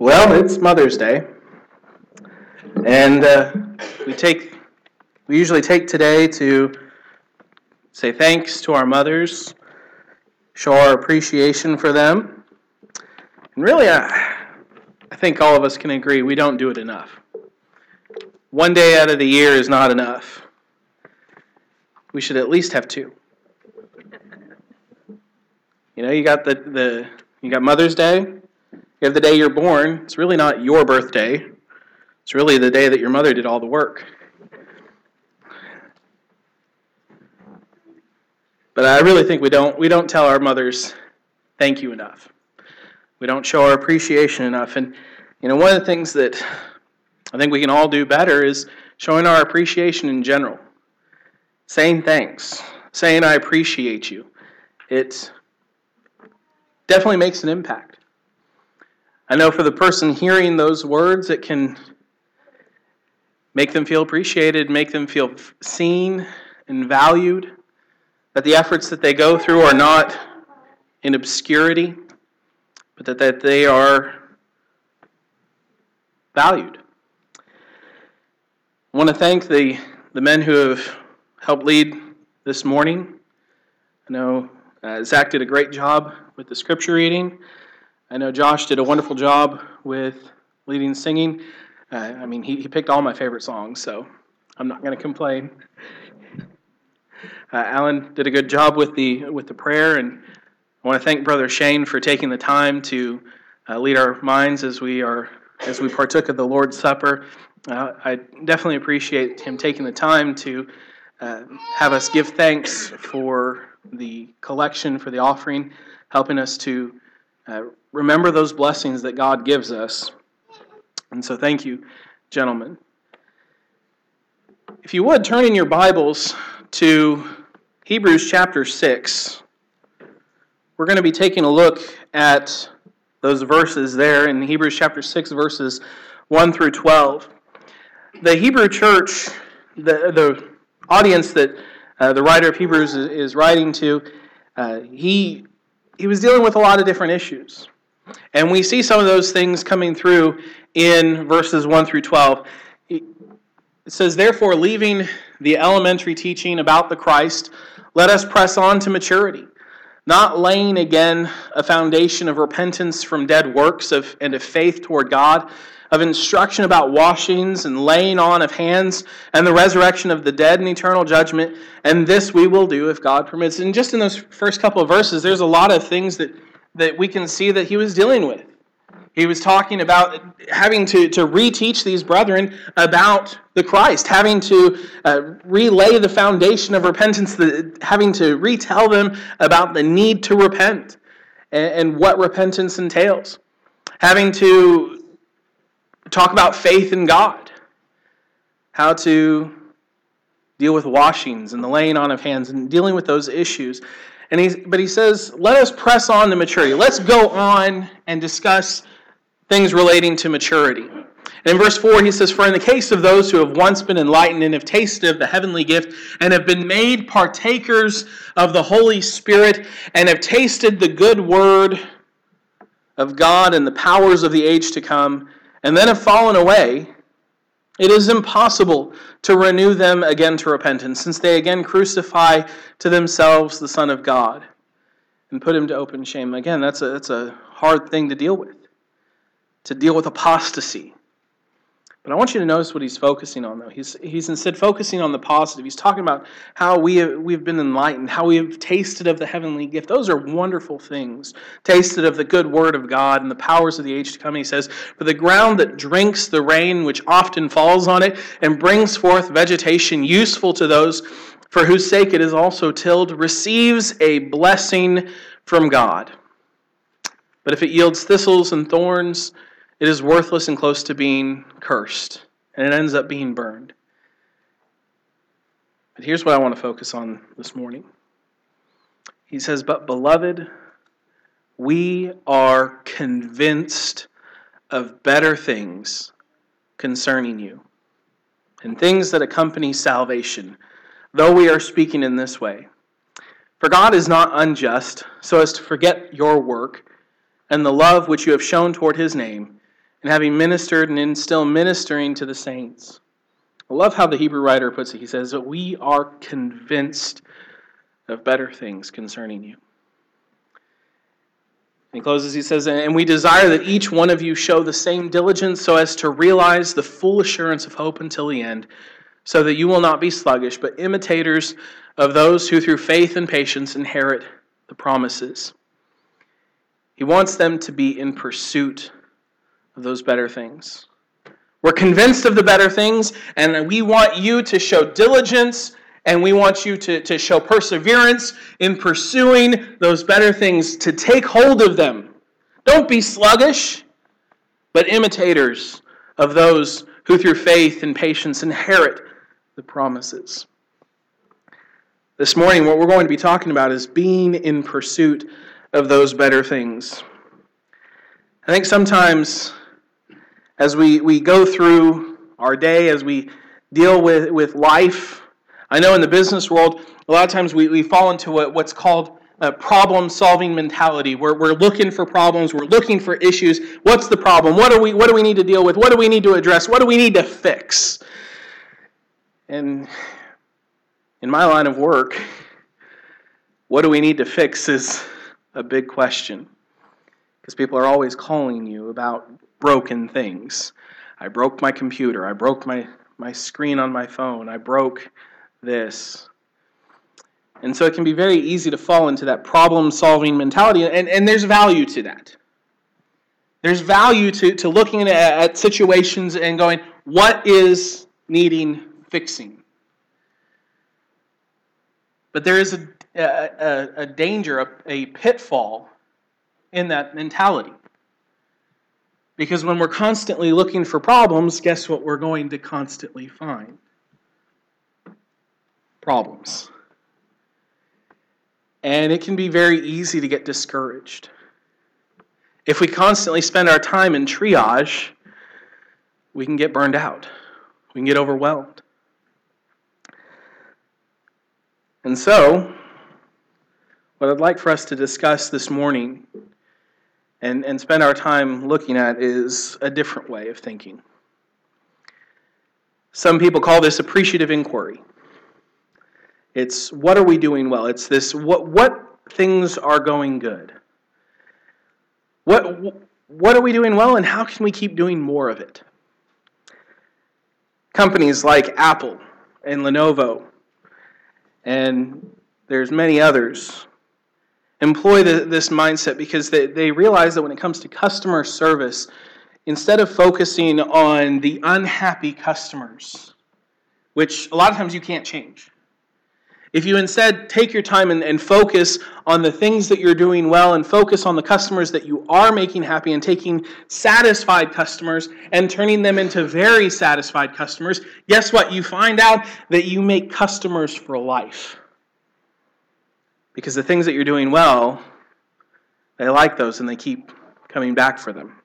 Well, it's Mother's Day, and we usually take today to say thanks to our mothers, show our appreciation for them, and really, I think all of us can agree we don't do it enough. One day out of the year is not enough. We should at least have two. You got you got Mother's Day. You have the day you're born. It's really not your birthday. It's really the day that your mother did all the work. But I really think we don't tell our mothers thank you enough. We don't show our appreciation enough. And one of the things that I think we can all do better is showing our appreciation in general. Saying thanks. Saying I appreciate you. It definitely makes an impact. I know for the person hearing those words, it can make them feel appreciated, make them feel seen and valued, that the efforts that they go through are not in obscurity, but that they are valued. I want to thank the men who have helped lead this morning. I know Zach did a great job with the scripture reading. I know Josh did a wonderful job with leading singing. He picked all my favorite songs, so I'm not going to complain. Alan did a good job with the prayer, and I want to thank Brother Shane for taking the time to lead our minds as we partook of the Lord's Supper. I definitely appreciate him taking the time to have us give thanks for the collection, for the offering, helping us to remember those blessings that God gives us. And so thank you, gentlemen. If you would, turn in your Bibles to Hebrews chapter 6. We're going to be taking a look at those verses there in Hebrews chapter 6, verses 1 through 12. The Hebrew church, the audience that the writer of Hebrews is writing to, he was dealing with a lot of different issues. And we see some of those things coming through in verses 1 through 12. It says, "Therefore, leaving the elementary teaching about the Christ, let us press on to maturity, not laying again a foundation of repentance from dead works and of faith toward God, of instruction about washings and laying on of hands and the resurrection of the dead and eternal judgment, and this we will do if God permits." And just in those first couple of verses, there's a lot of things that we can see that he was dealing with. He was talking about having to reteach these brethren about the Christ, having to relay the foundation of repentance, having to retell them about the need to repent and what repentance entails, having to talk about faith in God, how to deal with washings and the laying on of hands and dealing with those issues. But he says, let us press on to maturity. Let's go on and discuss things relating to maturity. And in verse 4, he says, "For in the case of those who have once been enlightened and have tasted of the heavenly gift and have been made partakers of the Holy Spirit and have tasted the good word of God and the powers of the age to come, and then have fallen away, it is impossible to renew them again to repentance, since they again crucify to themselves the Son of God and put him to open shame." Again, that's a hard thing to deal with apostasy. But I want you to notice what he's focusing on, though. He's instead focusing on the positive. He's talking about how we've been enlightened, how we have tasted of the heavenly gift. Those are wonderful things. Tasted of the good word of God and the powers of the age to come. He says, "For the ground that drinks the rain which often falls on it and brings forth vegetation useful to those for whose sake it is also tilled, receives a blessing from God. But if it yields thistles and thorns, it is worthless and close to being cursed, and it ends up being burned." But here's what I want to focus on this morning. He says, "But beloved, we are convinced of better things concerning you, and things that accompany salvation, though we are speaking in this way. For God is not unjust, so as to forget your work and the love which you have shown toward his name, and having ministered and is still ministering to the saints. I love how the Hebrew writer puts it. He says that we are convinced of better things concerning you. And he closes, he says, and we desire that each one of you show the same diligence so as to realize the full assurance of hope until the end, so that you will not be sluggish, but imitators of those who through faith and patience inherit the promises. He wants them to be in pursuit of those better things. We're convinced of the better things, and we want you to show diligence, and we want you to show perseverance in pursuing those better things, to take hold of them. Don't be sluggish, but imitators of those who through faith and patience inherit the promises. This morning, what we're going to be talking about is being in pursuit of those better things. I think sometimes as we go through our day, as we deal with life, I know in the business world, a lot of times we fall into what's called a problem-solving mentality, where we're looking for problems, we're looking for issues. What's the problem? What do we need to deal with? What do we need to address? What do we need to fix? And in my line of work, what do we need to fix is a big question. Because people are always calling you about broken things. I broke my computer. I broke my screen on my phone. I broke this. And so it can be very easy to fall into that problem-solving mentality, and there's value to that. There's value to looking at situations and going, what is needing fixing? But there is a danger, a pitfall in that mentality. Because when we're constantly looking for problems, guess what we're going to constantly find? Problems. And it can be very easy to get discouraged. If we constantly spend our time in triage, we can get burned out. We can get overwhelmed. And so, what I'd like for us to discuss this morning and spend our time looking at is a different way of thinking. Some people call this appreciative inquiry. It's what are we doing well? It's this what things are going good? What are we doing well, and how can we keep doing more of it? Companies like Apple and Lenovo, and there's many others, employ this mindset because they realize that when it comes to customer service, instead of focusing on the unhappy customers, which a lot of times you can't change, if you instead take your time and focus on the things that you're doing well and focus on the customers that you are making happy and taking satisfied customers and turning them into very satisfied customers, guess what? You find out that you make customers for life. Because the things that you're doing well, they like those and they keep coming back for them.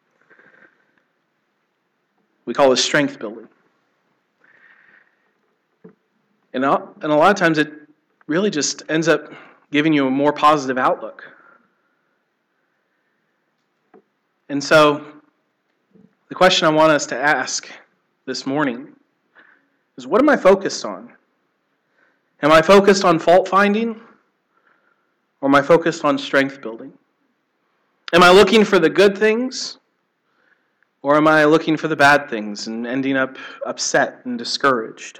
We call this strength building. And a lot of times it really just ends up giving you a more positive outlook. And so the question I want us to ask this morning is, what am I focused on? Am I focused on fault finding? Or am I focused on strength building? Am I looking for the good things? Or am I looking for the bad things and ending up upset and discouraged?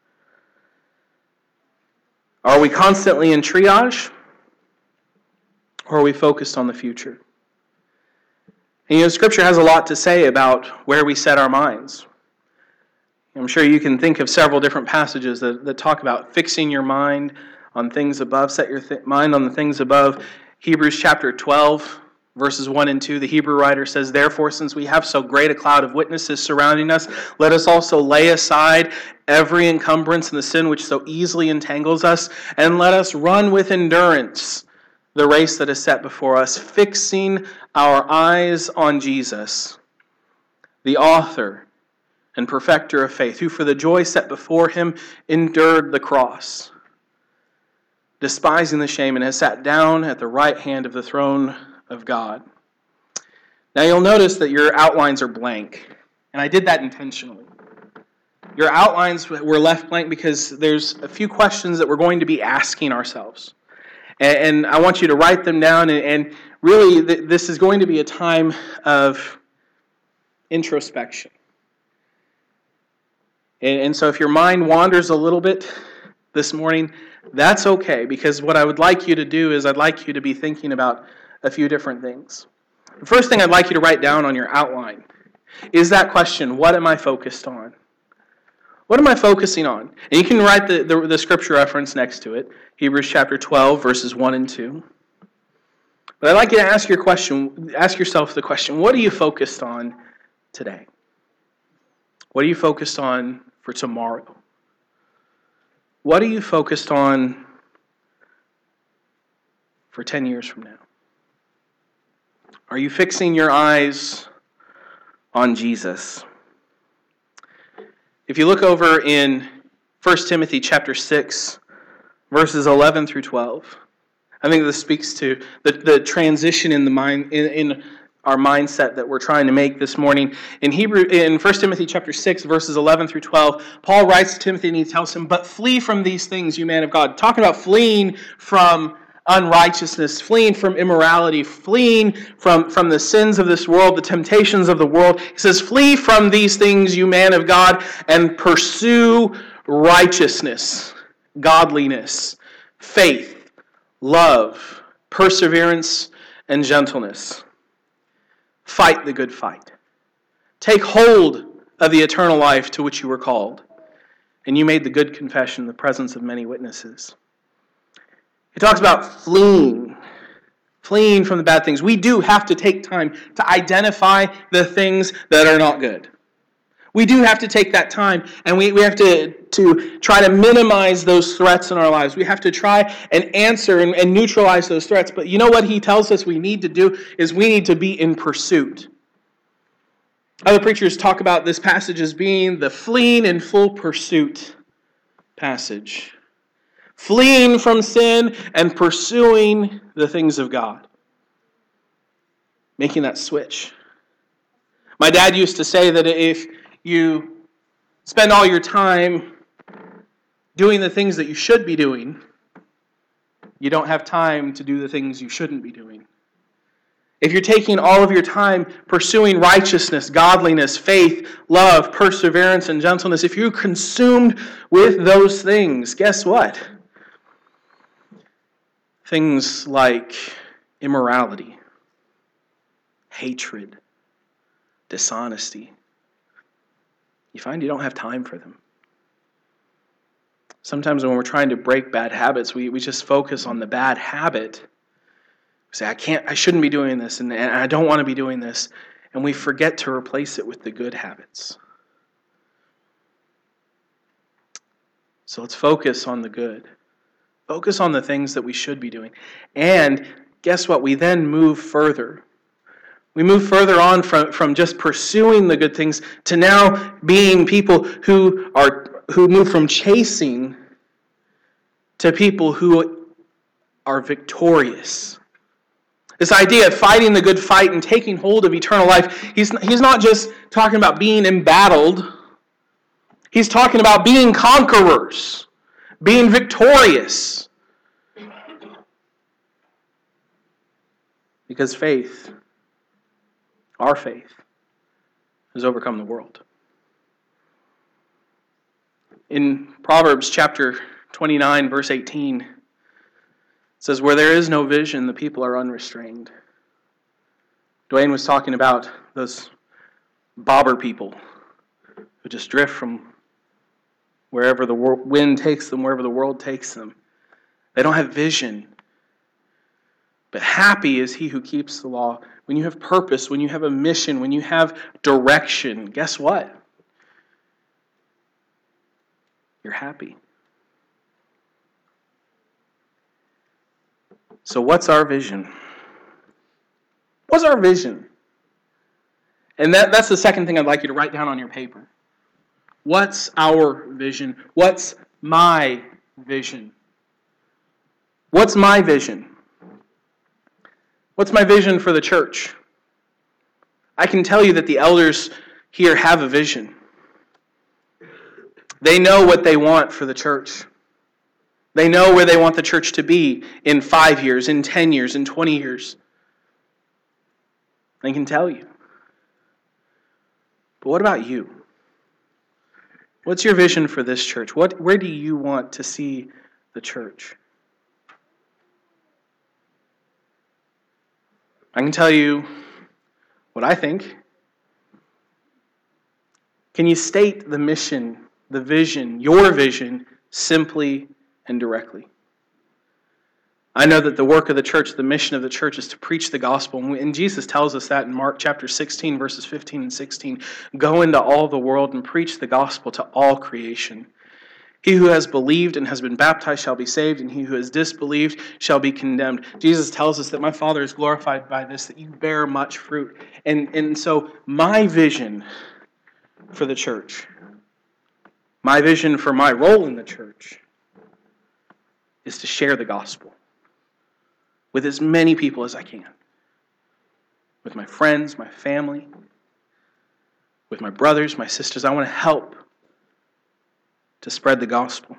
Are we constantly in triage? Or are we focused on the future? And Scripture has a lot to say about where we set our minds. I'm sure you can think of several different passages that talk about fixing your mind on things above. Set your mind on the things above. Hebrews chapter 12, verses 1 and 2, the Hebrew writer says, "Therefore, since we have so great a cloud of witnesses surrounding us, let us also lay aside every encumbrance and the sin which so easily entangles us, and let us run with endurance the race that is set before us, fixing our eyes on Jesus, the author and perfecter of faith, who for the joy set before him endured the cross, despising the shame, and has sat down at the right hand of the throne of God." Now you'll notice that your outlines are blank, and I did that intentionally. Your outlines were left blank because there's a few questions that we're going to be asking ourselves. And I want you to write them down, and really this is going to be a time of introspection. And so if your mind wanders a little bit this morning, that's okay, because what I would like you to do is I'd like you to be thinking about a few different things. The first thing I'd like you to write down on your outline is that question, what am I focused on? What am I focusing on? And you can write the scripture reference next to it, Hebrews chapter 12, verses 1 and 2. But I'd like you to ask yourself the question, what are you focused on today? What are you focused on for tomorrow? What are you focused on for 10 years from now? Are you fixing your eyes on Jesus? If you look over in 1 Timothy chapter 6, verses 11 through 12, I think this speaks to the transition in the mind in our mindset that we're trying to make this morning. In 1 Timothy chapter 6, verses 11 through 12, Paul writes to Timothy and he tells him, "But flee from these things, you man of God." Talking about fleeing from unrighteousness, fleeing from immorality, fleeing from the sins of this world, the temptations of the world. He says, "Flee from these things, you man of God, and pursue righteousness, godliness, faith, love, perseverance, and gentleness. Fight the good fight. Take hold of the eternal life to which you were called, and you made the good confession in the presence of many witnesses." He talks about fleeing from the bad things. We do have to take time to identify the things that are not good. We do have to take that time, and we have to try to minimize those threats in our lives. We have to try and answer and neutralize those threats. But you know what he tells us we need to do is we need to be in pursuit. Other preachers talk about this passage as being the fleeing in full pursuit passage. Fleeing from sin and pursuing the things of God. Making that switch. My dad used to say that if you spend all your time doing the things that you should be doing, you don't have time to do the things you shouldn't be doing. If you're taking all of your time pursuing righteousness, godliness, faith, love, perseverance, and gentleness, if you're consumed with those things, guess what? Things like immorality, hatred, dishonesty, you find you don't have time for them. Sometimes when we're trying to break bad habits, we just focus on the bad habit. We say, I shouldn't be doing this, and I don't want to be doing this. And we forget to replace it with the good habits. So let's focus on the good. Focus on the things that we should be doing. And guess what? We then move further. We move further on from just pursuing the good things to now being people who move from chasing to people who are victorious. This idea of fighting the good fight and taking hold of eternal life, he's not just talking about being embattled. He's talking about being conquerors. Being victorious. Because faith, our faith, has overcome the world. In Proverbs chapter 29, verse 18, it says, "Where there is no vision, the people are unrestrained." Dwayne was talking about those bobber people who just drift from wherever the wind takes them, wherever the world takes them. They don't have vision. But happy is he who keeps the law. When you have purpose, when you have a mission, when you have direction, guess what? You're happy. So what's our vision? What's our vision? And that's the second thing I'd like you to write down on your paper. What's our vision? What's my vision? What's my vision? What's my vision for the church? I can tell you that the elders here have a vision. They know what they want for the church. They know where they want the church to be in 5 years, in 10 years, in 20 years. They can tell you. But what about you? What's your vision for this church? Where do you want to see the church? I can tell you what I think. Can you state the mission, the vision, your vision, simply and directly? I know that the work of the church, the mission of the church is to preach the gospel. And Jesus tells us that in Mark chapter 16, verses 15 and 16. Go into all the world and preach the gospel to all creation. He who has believed and has been baptized shall be saved, and he who has disbelieved shall be condemned. Jesus tells us that my Father is glorified by this, that you bear much fruit. And so my vision for the church, my vision for my role in the church, is to share the gospel with as many people as I can. With my friends, my family, with my brothers, my sisters. I want to help to spread the gospel.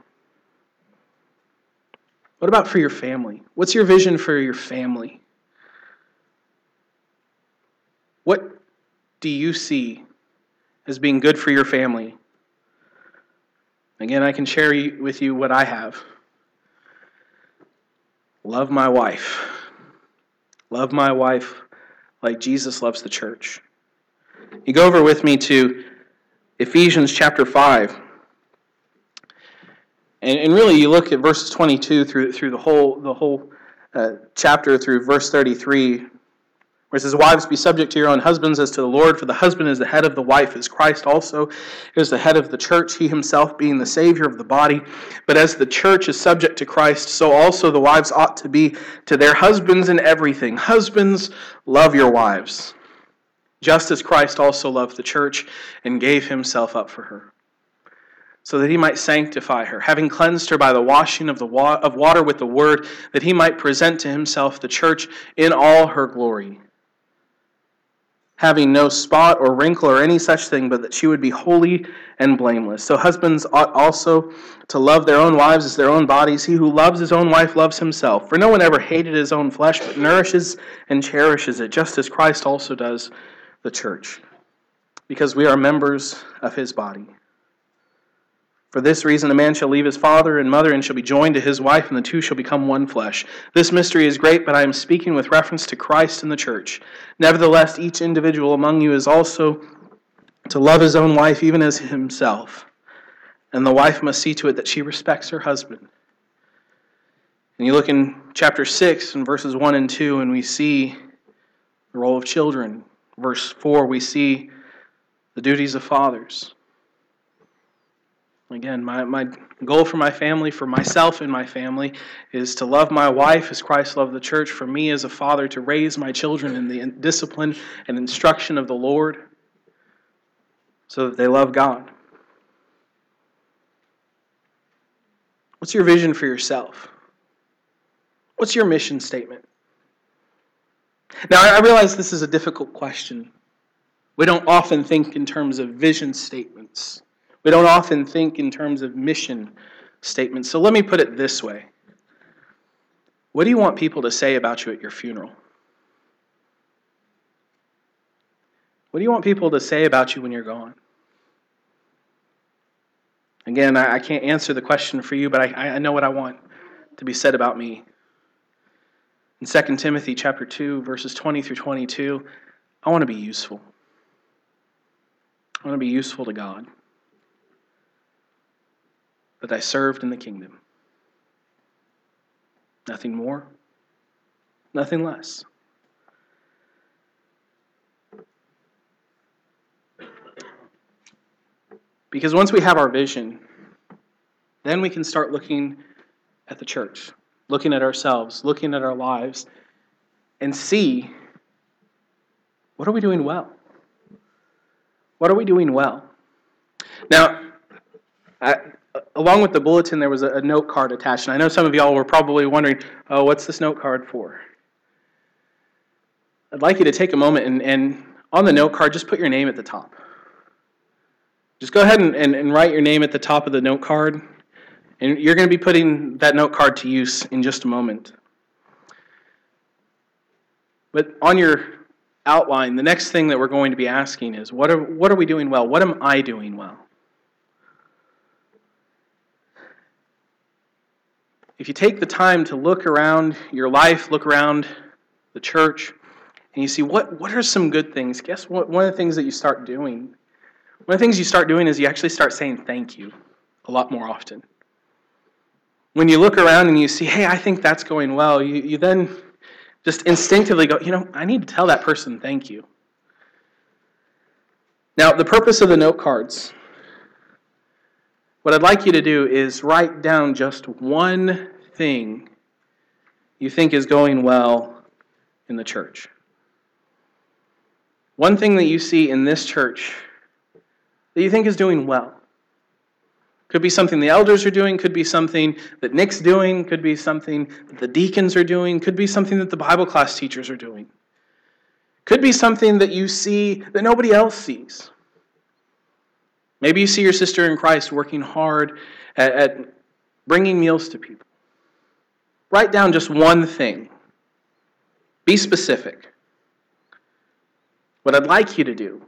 What about for your family? What's your vision for your family? What do you see as being good for your family? Again, I can share with you what I have. Love my wife. Love my wife like Jesus loves the church. You go over with me to Ephesians chapter 5. And really, you look at verses 22 through the whole chapter through verse 33, where it says, "Wives, be subject to your own husbands as to the Lord, for the husband is the head of the wife, as Christ also is the head of the church, he himself being the Savior of the body. But as the church is subject to Christ, so also the wives ought to be to their husbands in everything. Husbands, love your wives, just as Christ also loved the church and gave himself up for her, so that he might sanctify her, having cleansed her by the washing of water with the word, that he might present to himself the church in all her glory, having no spot or wrinkle or any such thing, but that she would be holy and blameless. So husbands ought also to love their own wives as their own bodies. He who loves his own wife loves himself. For no one ever hated his own flesh, but nourishes and cherishes it, just as Christ also does the church, because we are members of his body. For this reason, a man shall leave his father and mother and shall be joined to his wife, and the two shall become one flesh. This mystery is great, but I am speaking with reference to Christ and the church. Nevertheless, each individual among you is also to love his own wife even as himself, and the wife must see to it that she respects her husband." And you look in chapter 6 and verses 1 and 2, and we see the role of children. Verse 4, we see the duties of fathers. Again, my goal for my family, for myself and my family, is to love my wife as Christ loved the church. For me as a father, to raise my children in the discipline and instruction of the Lord so that they love God. What's your vision for yourself? What's your mission statement? Now, I realize this is a difficult question. We don't often think in terms of vision statements. We don't often think in terms of mission statements. So let me put it this way. What do you want people to say about you at your funeral? What do you want people to say about you when you're gone? Again, I can't answer the question for you, but I know what I want to be said about me. In 2 Timothy chapter 2, verses 20 through 22, I want to be useful. I want to be useful to God, that I served in the kingdom. Nothing more, nothing less. Because once we have our vision, then we can start looking at the church, looking at ourselves, looking at our lives, and see, what are we doing well? What are we doing well? Now, along with the bulletin, there was a note card attached, and I know some of y'all were probably wondering, oh, what's this note card for? I'd like you to take a moment and on the note card, just put your name at the top. Just go ahead and write your name at the top of the note card. And you're going to be putting that note card to use in just a moment. But on your outline, the next thing that we're going to be asking is, what are we doing well? What am I doing well? If you take the time to look around your life, look around the church, and you see what are some good things, guess what? One of the things that you start doing, one of the things you start doing is you actually start saying thank you a lot more often. When you look around and you see, hey, I think that's going well, you then just instinctively go, I need to tell that person thank you. Now, the purpose of the note cards, what I'd like you to do is write down just one thing you think is going well in the church. One thing that you see in this church that you think is doing well. Could be something the elders are doing, could be something that Nick's doing, could be something that the deacons are doing, could be something that the Bible class teachers are doing. Could be something that you see that nobody else sees. Maybe you see your sister in Christ working hard at bringing meals to people. Write down just one thing. Be specific. What I'd like you to do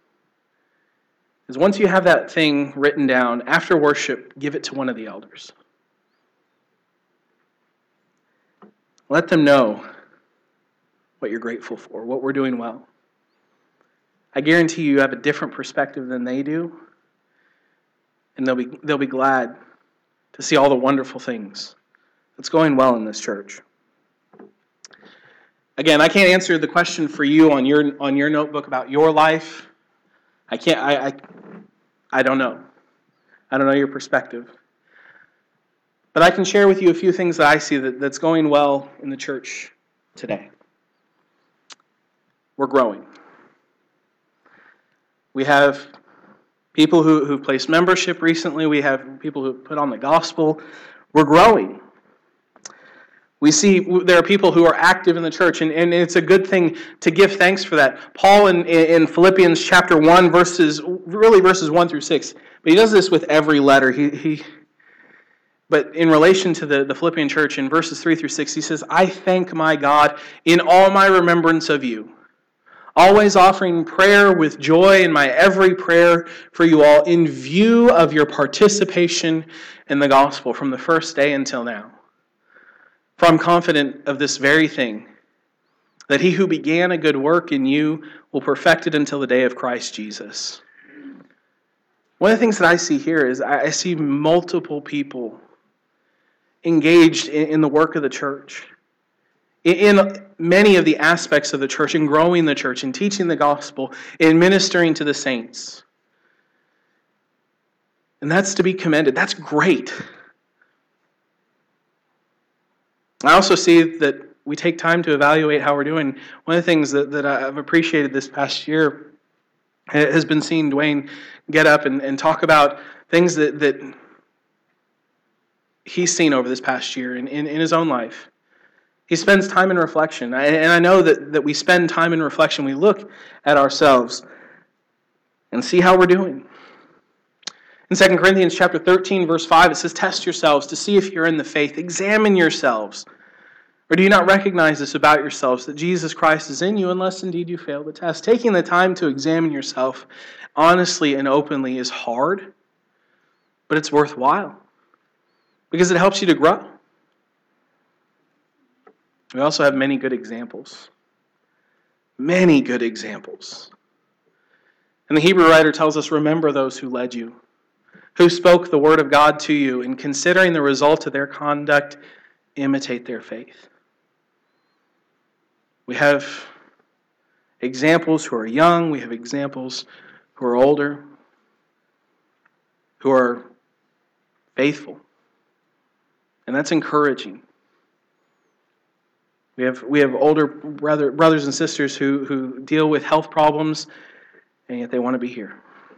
is once you have that thing written down, after worship, give it to one of the elders. Let them know what you're grateful for, what we're doing well. I guarantee you have a different perspective than they do, and they'll be glad to see all the wonderful things that's going well in this church. Again, I can't answer the question for you on your notebook about your life. I don't know. I don't know your perspective. But I can share with you a few things that I see that's going well in the church today. We're growing. We have people who've placed membership recently. We have people who've put on the gospel. We're growing. We see there are people who are active in the church, and it's a good thing to give thanks for that. Paul in Philippians chapter 1, verses 1 through 6, but he does this with every letter. But in relation to the Philippian church, in verses 3 through 6, he says, I thank my God in all my remembrance of you, always offering prayer with joy in my every prayer for you all, in view of your participation in the gospel from the first day until now. For I'm confident of this very thing, that he who began a good work in you will perfect it until the day of Christ Jesus. One of the things that I see here is I see multiple people engaged in the work of the church, in many of the aspects of the church, in growing the church, in teaching the gospel, in ministering to the saints. And that's to be commended. That's great. I also see that we take time to evaluate how we're doing. One of the things that I've appreciated this past year has been seeing Dwayne get up and talk about things that he's seen over this past year in his own life. He spends time in reflection. And I know that we spend time in reflection. We look at ourselves and see how we're doing. In 2 Corinthians chapter 13, verse 5, it says, test yourselves to see if you're in the faith. Examine yourselves. Or do you not recognize this about yourselves, that Jesus Christ is in you, unless indeed you fail the test? Taking the time to examine yourself honestly and openly is hard, but it's worthwhile because it helps you to grow. We also have many good examples. Many good examples. And the Hebrew writer tells us, remember those who led you, who spoke the word of God to you, and considering the result of their conduct, imitate their faith. We have examples who are young, we have examples who are older, who are faithful. And that's encouraging. We have older brothers and sisters who deal with health problems, and yet they want to be here.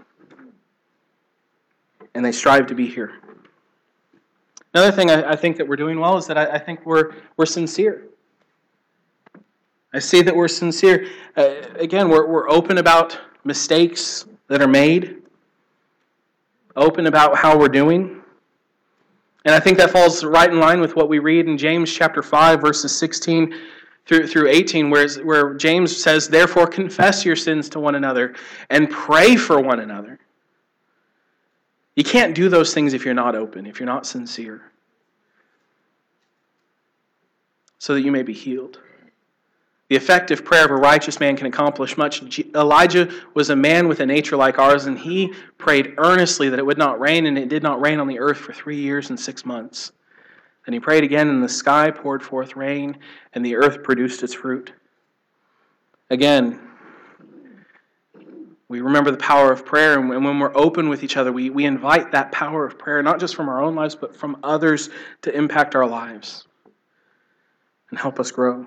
And they strive to be here. Another thing I think that we're doing well is that I think we're sincere. I see that we're sincere. Again, we're open about mistakes that are made, open about how we're doing. And I think that falls right in line with what we read in James chapter 5, verses 16 through 18, where James says, "Therefore confess your sins to one another and pray for one another." You can't do those things if you're not open, if you're not sincere, so that you may be healed. The effective prayer of a righteous man can accomplish much. Elijah was a man with a nature like ours, and he prayed earnestly that it would not rain, and it did not rain on the earth for 3 years and 6 months. And he prayed again, and the sky poured forth rain, and the earth produced its fruit. Again, we remember the power of prayer, and when we're open with each other, we invite that power of prayer, not just from our own lives, but from others to impact our lives and help us grow.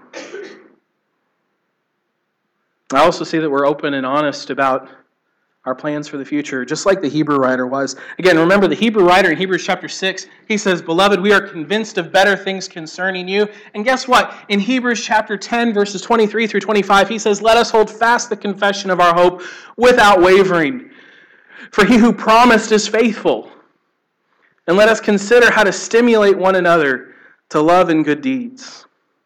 I also see that we're open and honest about our plans for the future, just like the Hebrew writer was. Again, remember the Hebrew writer in Hebrews chapter 6, he says, "Beloved, we are convinced of better things concerning you." And guess what? In Hebrews chapter 10, verses 23 through 25, he says, "Let us hold fast the confession of our hope without wavering. For he who promised is faithful. And let us consider how to stimulate one another to love and good deeds."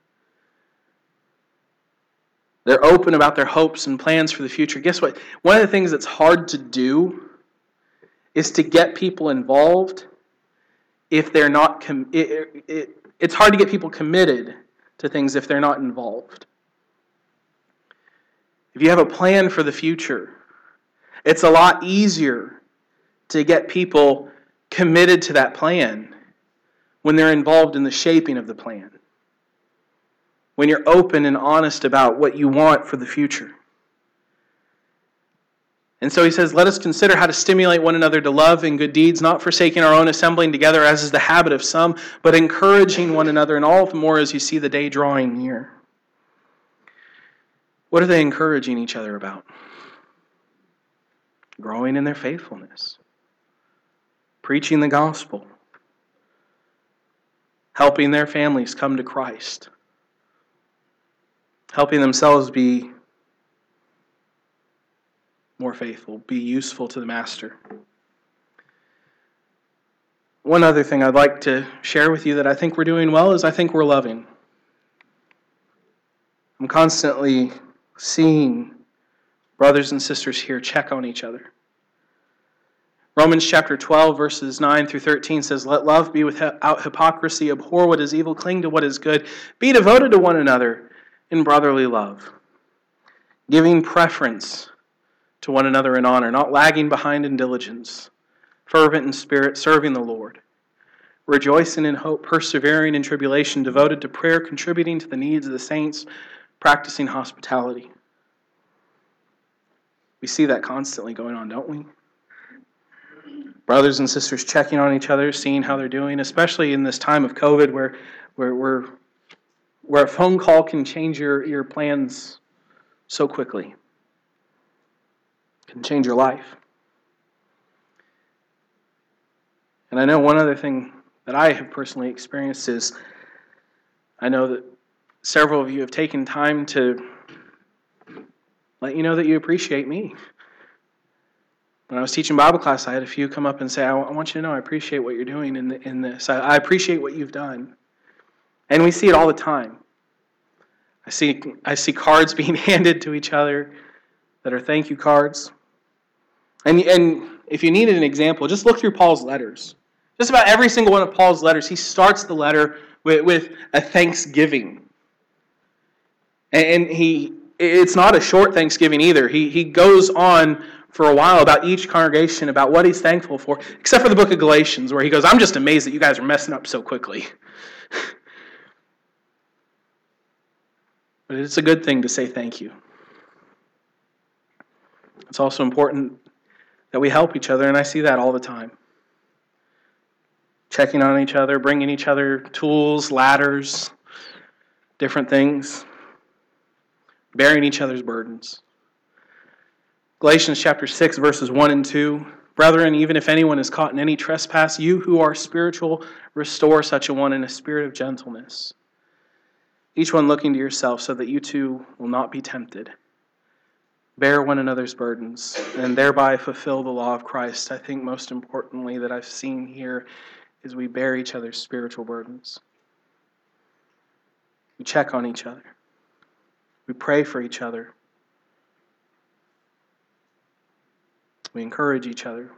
They're open about their hopes and plans for the future. Guess what? One of the things that's hard to do is to get people involved if they're not... It's hard to get people committed to things if they're not involved. If you have a plan for the future, it's a lot easier to get people committed to that plan when they're involved in the shaping of the plan. When you're open and honest about what you want for the future. And so he says, let us consider how to stimulate one another to love and good deeds, not forsaking our own assembling together as is the habit of some, but encouraging one another, and all the more as you see the day drawing near. What are they encouraging each other about? Growing in their faithfulness. Preaching the gospel. Helping their families come to Christ. Helping themselves be more faithful, be useful to the Master. One other thing I'd like to share with you that I think we're doing well is I think we're loving. I'm constantly seeing brothers and sisters here check on each other. Romans chapter 12, verses 9 through 13 says, "Let love be without hypocrisy, abhor what is evil, cling to what is good, be devoted to one another in brotherly love, giving preference to one another in honor, not lagging behind in diligence, fervent in spirit, serving the Lord, rejoicing in hope, persevering in tribulation, devoted to prayer, contributing to the needs of the saints, practicing hospitality." We see that constantly going on, don't we? Brothers and sisters checking on each other, seeing how they're doing, especially in this time of COVID where a phone call can change your plans so quickly. It can change your life. And I know one other thing that I have personally experienced is I know that several of you have taken time to let you know that you appreciate me. When I was teaching Bible class, I had a few come up and say, I want you to know I appreciate what you're doing in this. I appreciate what you've done. And we see it all the time. I see cards being handed to each other that are thank you cards. And if you needed an example, just look through Paul's letters. Just about every single one of Paul's letters, he starts the letter with a thanksgiving. And it's not a short thanksgiving either. He goes on for a while about each congregation, about what he's thankful for, except for the book of Galatians, where he goes, I'm just amazed that you guys are messing up so quickly. But it's a good thing to say thank you. It's also important that we help each other, and I see that all the time. Checking on each other, bringing each other tools, ladders, different things. Bearing each other's burdens. Galatians chapter 6, verses 1 and 2. Brethren, even if anyone is caught in any trespass, you who are spiritual, restore such a one in a spirit of gentleness. each one looking to yourself so that you too will not be tempted. Bear one another's burdens and thereby fulfill the law of Christ. I think most importantly that I've seen here is we bear each other's spiritual burdens. We check on each other. We pray for each other. We encourage each other.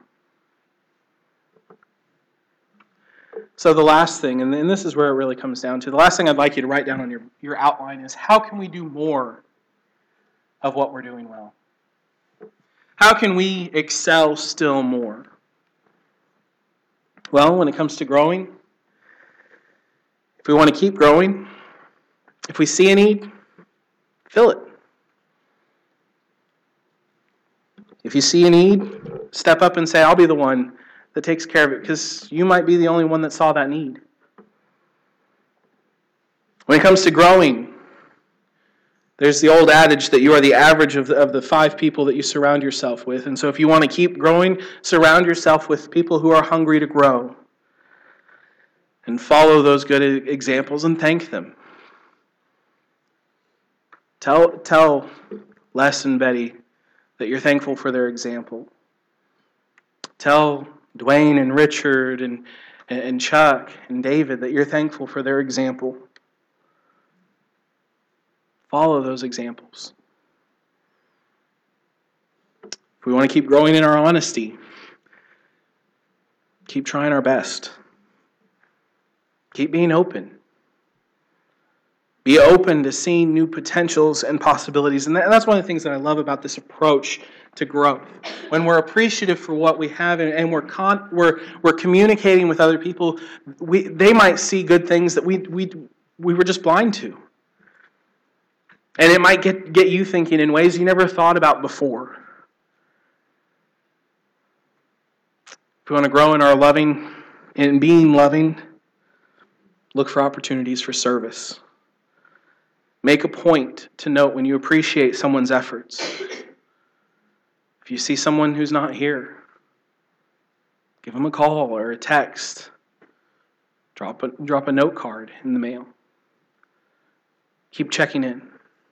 So the last thing, and this is where it really comes down to, the last thing I'd like you to write down on your outline is, how can we do more of what we're doing well? How can we excel still more? Well, when it comes to growing, if we want to keep growing, if we see a need, fill it. If you see a need, step up and say, I'll be the one that takes care of it, because you might be the only one that saw that need. When it comes to growing, there's the old adage that you are the average of the 5 people that you surround yourself with. And so if you want to keep growing, surround yourself with people who are hungry to grow. And follow those good examples and thank them. Tell Les and Betty that you're thankful for their example. Tell Dwayne and Richard and Chuck and David that you're thankful for their example. Follow those examples. If we want to keep growing in our honesty, keep trying our best. Keep being open. Be open to seeing new potentials and possibilities. And that's one of the things that I love about this approach to growth. When we're appreciative for what we have and we're communicating with other people, they might see good things that we were just blind to. And it might get you thinking in ways you never thought about before. If we want to grow in our loving and being loving, look for opportunities for service. Make a point to note when you appreciate someone's efforts. If you see someone who's not here, give them a call or a text. Drop a note card in the mail. Keep checking in.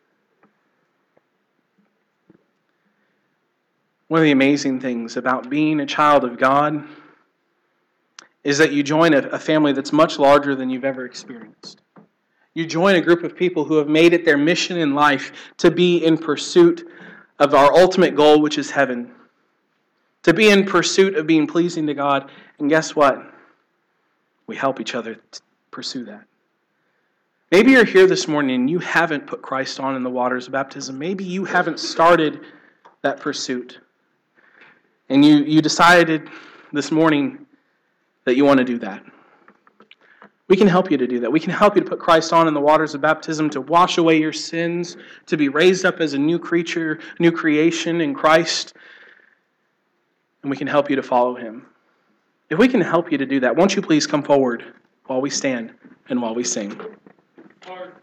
One of the amazing things about being a child of God is that you join a family that's much larger than you've ever experienced. You join a group of people who have made it their mission in life to be in pursuit of our ultimate goal, which is heaven. To be in pursuit of being pleasing to God. And guess what? We help each other to pursue that. Maybe you're here this morning and you haven't put Christ on in the waters of baptism. Maybe you haven't started that pursuit. And you decided this morning that you want to do that. We can help you to do that. We can help you to put Christ on in the waters of baptism, to wash away your sins, to be raised up as a new creature, new creation in Christ. And we can help you to follow Him. If we can help you to do that, won't you please come forward while we stand and while we sing.